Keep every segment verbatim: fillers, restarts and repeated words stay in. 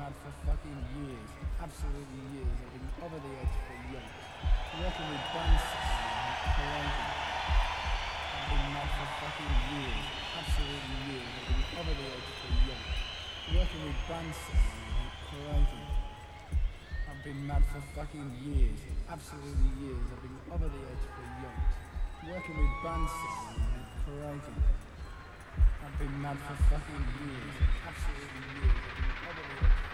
mad for fucking years, absolutely years. I've been over the edge for yonks. Working with Bunsen, crazy. I've been mad for fucking years, absolutely years. I've been over the edge for yonks. Working with Bunsen, crazy. I've been mad for fucking years, absolutely years. I've been over the edge for yonks. Working with Bunsen, crazy. I've been mad for fucking years, absolutely years. I've been over the edge for yonks.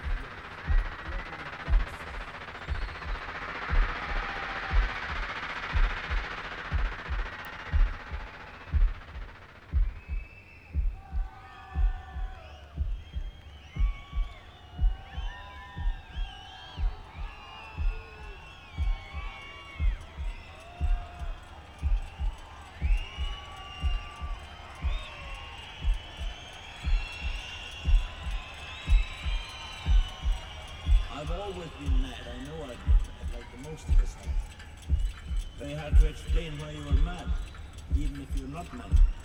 I've always been mad, I know I've been mad, like the most of us have. Very hard to explain why you were mad, even if you're not mad.